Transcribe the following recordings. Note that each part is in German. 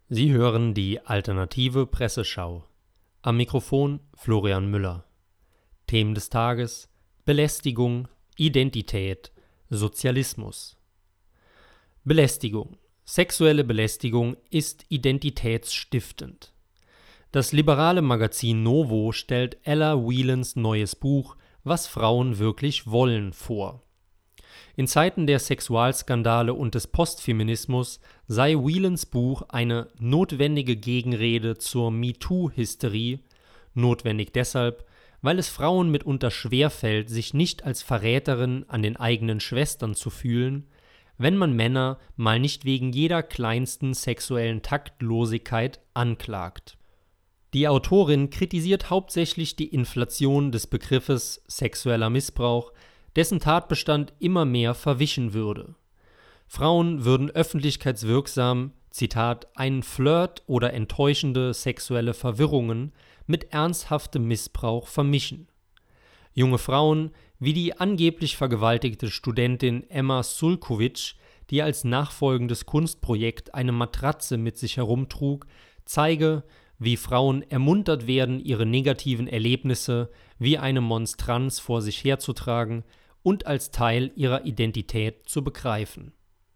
Sie hören die Alternative Presseschau. Am Mikrofon Florian Müller. Themen des Tages: Belästigung, Identität, Sozialismus. Belästigung. Sexuelle Belästigung ist identitätsstiftend. Das liberale Magazin Novo stellt Ella Whelans neues Buch »Was Frauen wirklich wollen« vor. In Zeiten der Sexualskandale und des Postfeminismus sei Whelans Buch eine notwendige Gegenrede zur MeToo-Hysterie, notwendig deshalb, weil es Frauen mitunter schwerfällt, sich nicht als Verräterin an den eigenen Schwestern zu fühlen, wenn man Männer mal nicht wegen jeder kleinsten sexuellen Taktlosigkeit anklagt. Die Autorin kritisiert hauptsächlich die Inflation des Begriffes sexueller Missbrauch, dessen Tatbestand immer mehr verwischen würde. Frauen würden öffentlichkeitswirksam, Zitat, einen Flirt oder enttäuschende sexuelle Verwirrungen mit ernsthaftem Missbrauch vermischen. Junge Frauen, wie die angeblich vergewaltigte Studentin Emma Sulkovic, die als nachfolgendes Kunstprojekt eine Matratze mit sich herumtrug, zeige, wie Frauen ermuntert werden, ihre negativen Erlebnisse wie eine Monstranz vor sich herzutragen und als Teil ihrer Identität zu begreifen.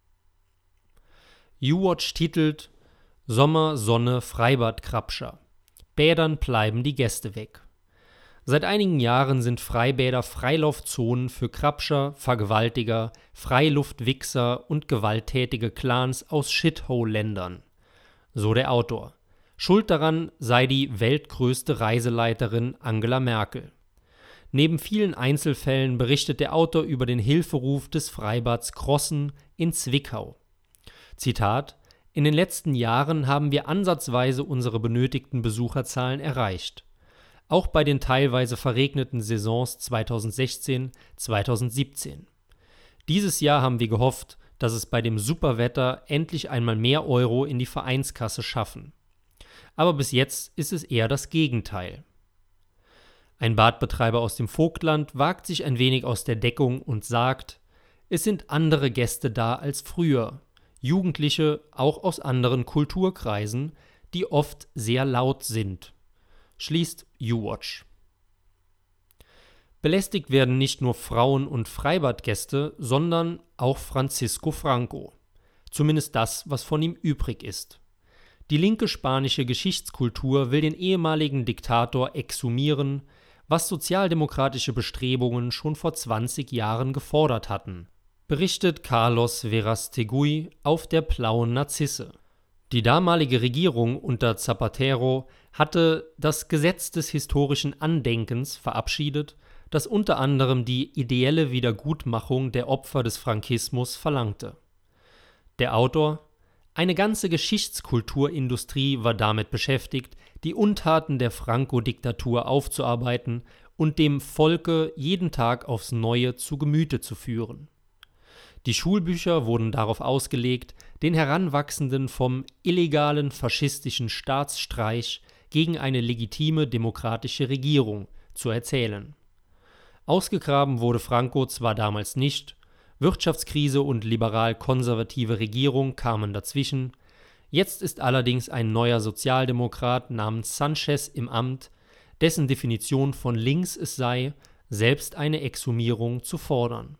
U-Watch titelt »Sommer, Sonne, Freibad Krabscher. Bädern bleiben die Gäste weg«. Seit einigen Jahren sind Freibäder Freilaufzonen für Krabscher, Vergewaltiger, Freiluftwichser und gewalttätige Clans aus Shithole-Ländern. So der Autor. Schuld daran sei die weltgrößte Reiseleiterin Angela Merkel. Neben vielen Einzelfällen berichtet der Autor über den Hilferuf des Freibads Crossen in Zwickau. Zitat: »In den letzten Jahren haben wir ansatzweise unsere benötigten Besucherzahlen erreicht. Auch bei den teilweise verregneten Saisons 2016, 2017. Dieses Jahr haben wir gehofft, dass es bei dem Superwetter endlich einmal mehr Euro in die Vereinskasse schaffen. Aber bis jetzt ist es eher das Gegenteil.« Ein Badbetreiber aus dem Vogtland wagt sich ein wenig aus der Deckung und sagt: »Es sind andere Gäste da als früher, Jugendliche auch aus anderen Kulturkreisen, die oft sehr laut sind«, schließt U-Watch. Belästigt werden nicht nur Frauen und Freibadgäste, sondern auch Francisco Franco. Zumindest das, was von ihm übrig ist. Die linke spanische Geschichtskultur will den ehemaligen Diktator exhumieren, was sozialdemokratische Bestrebungen schon vor 20 Jahren gefordert hatten, berichtet Carlos Verastegui auf der Blauen Narzisse. Die damalige Regierung unter Zapatero hatte das Gesetz des historischen Andenkens verabschiedet, das unter anderem die ideelle Wiedergutmachung der Opfer des Frankismus verlangte. Der Autor: Eine ganze Geschichtskulturindustrie war damit beschäftigt, die Untaten der Franco-Diktatur aufzuarbeiten und dem Volke jeden Tag aufs Neue zu Gemüte zu führen. Die Schulbücher wurden darauf ausgelegt, den Heranwachsenden vom illegalen faschistischen Staatsstreich gegen eine legitime demokratische Regierung zu erzählen. Ausgegraben wurde Franco zwar damals nicht, Wirtschaftskrise und liberal-konservative Regierung kamen dazwischen. Jetzt ist allerdings ein neuer Sozialdemokrat namens Sanchez im Amt, dessen Definition von links es sei, selbst eine Exhumierung zu fordern.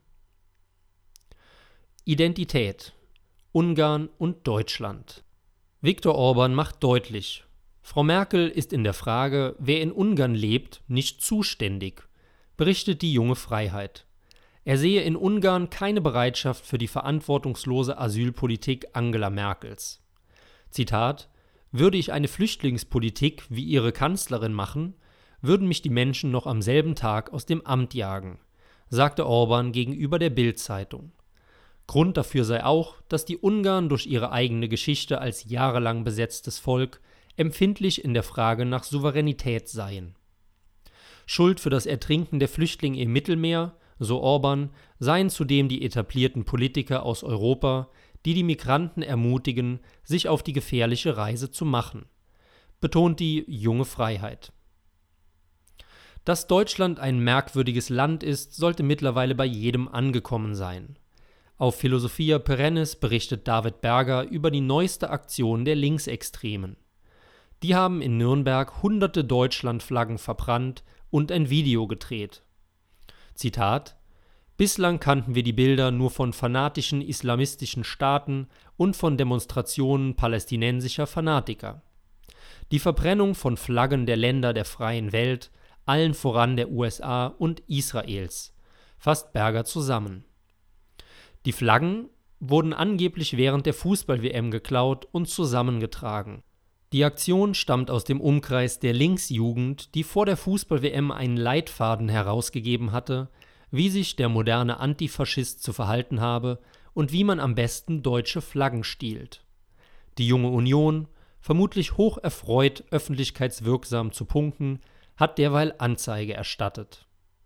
Identität: Ungarn und Deutschland. Viktor Orban macht deutlich: Frau Merkel ist in der Frage, wer in Ungarn lebt, nicht zuständig, berichtet die Junge Freiheit. Er sehe in Ungarn keine Bereitschaft für die verantwortungslose Asylpolitik Angela Merkels. Zitat: »Würde ich eine Flüchtlingspolitik wie ihre Kanzlerin machen, würden mich die Menschen noch am selben Tag aus dem Amt jagen«, sagte Orban gegenüber der Bild-Zeitung. Grund dafür sei auch, dass die Ungarn durch ihre eigene Geschichte als jahrelang besetztes Volk empfindlich in der Frage nach Souveränität seien. Schuld für das Ertrinken der Flüchtlinge im Mittelmeer, so Orban, seien zudem die etablierten Politiker aus Europa, die die Migranten ermutigen, sich auf die gefährliche Reise zu machen, betont die Junge Freiheit. Dass Deutschland ein merkwürdiges Land ist, sollte mittlerweile bei jedem angekommen sein. Auf Philosophia Perennis berichtet David Berger über die neueste Aktion der Linksextremen. Die haben in Nürnberg hunderte Deutschlandflaggen verbrannt und ein Video gedreht. Zitat: Bislang kannten wir die Bilder nur von fanatischen islamistischen Staaten und von Demonstrationen palästinensischer Fanatiker. Die Verbrennung von Flaggen der Länder der freien Welt, allen voran der USA und Israels, fasst Berger zusammen. Die Flaggen wurden angeblich während der Fußball-WM geklaut und zusammengetragen. Die Aktion stammt aus dem Umkreis der Linksjugend, die vor der Fußball-WM einen Leitfaden herausgegeben hatte, wie sich der moderne Antifaschist zu verhalten habe und wie man am besten deutsche Flaggen stiehlt. Die Junge Union, vermutlich hoch erfreut, öffentlichkeitswirksam zu punkten, hat derweil Anzeige erstattet.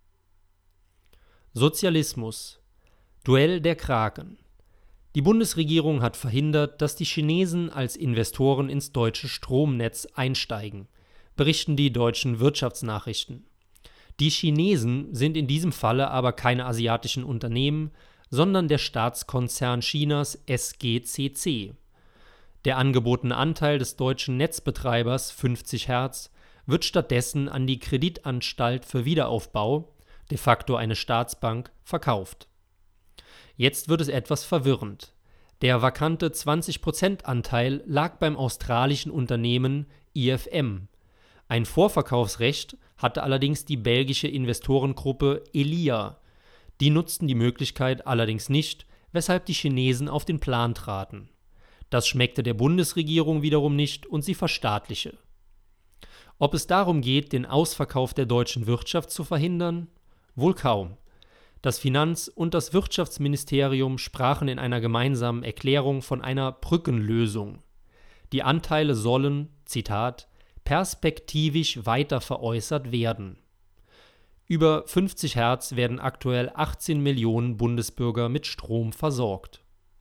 Sozialismus. Duell der Kraken. Die Bundesregierung hat verhindert, dass die Chinesen als Investoren ins deutsche Stromnetz einsteigen, berichten die deutschen Wirtschaftsnachrichten. Die Chinesen sind in diesem Falle aber keine asiatischen Unternehmen, sondern der Staatskonzern Chinas SGCC. Der angebotene Anteil des deutschen Netzbetreibers 50 Hertz wird stattdessen an die Kreditanstalt für Wiederaufbau, de facto eine Staatsbank, verkauft. Jetzt wird es etwas verwirrend. Der vakante 20%-Anteil lag beim australischen Unternehmen IFM. Ein Vorverkaufsrecht hatte allerdings die belgische Investorengruppe Elia. Die nutzten die Möglichkeit allerdings nicht, weshalb die Chinesen auf den Plan traten. Das schmeckte der Bundesregierung wiederum nicht und sie verstaatliche. Ob es darum geht, den Ausverkauf der deutschen Wirtschaft zu verhindern? Wohl kaum. Das Finanz- und das Wirtschaftsministerium sprachen in einer gemeinsamen Erklärung von einer Brückenlösung. Die Anteile sollen, Zitat, perspektivisch weiter veräußert werden. Über 50 Hertz werden aktuell 18 Millionen Bundesbürger mit Strom versorgt.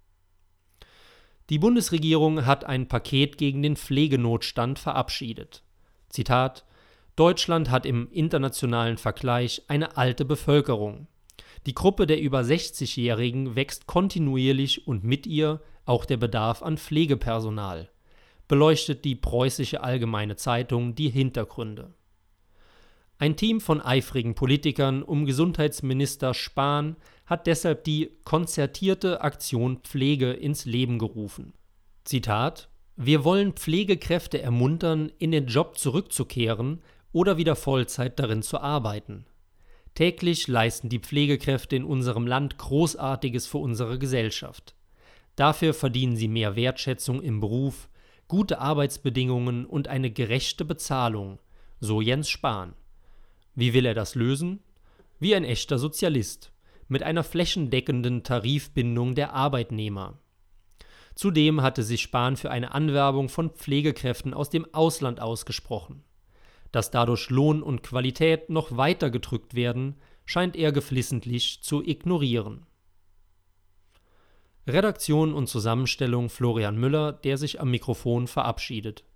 Die Bundesregierung hat ein Paket gegen den Pflegenotstand verabschiedet. Zitat: Deutschland hat im internationalen Vergleich eine alte Bevölkerung. Die Gruppe der über 60-Jährigen wächst kontinuierlich und mit ihr auch der Bedarf an Pflegepersonal, beleuchtet die Preußische Allgemeine Zeitung die Hintergründe. Ein Team von eifrigen Politikern um Gesundheitsminister Spahn hat deshalb die konzertierte Aktion Pflege ins Leben gerufen. Zitat: Wir wollen Pflegekräfte ermuntern, in den Job zurückzukehren oder wieder Vollzeit darin zu arbeiten. Täglich leisten die Pflegekräfte in unserem Land Großartiges für unsere Gesellschaft. Dafür verdienen sie mehr Wertschätzung im Beruf, gute Arbeitsbedingungen und eine gerechte Bezahlung, so Jens Spahn. Wie will er das lösen? Wie ein echter Sozialist, mit einer flächendeckenden Tarifbindung der Arbeitnehmer. Zudem hatte sich Spahn für eine Anwerbung von Pflegekräften aus dem Ausland ausgesprochen. Dass dadurch Lohn und Qualität noch weiter gedrückt werden, scheint er geflissentlich zu ignorieren. Redaktion und Zusammenstellung Florian Müller, der sich am Mikrofon verabschiedet.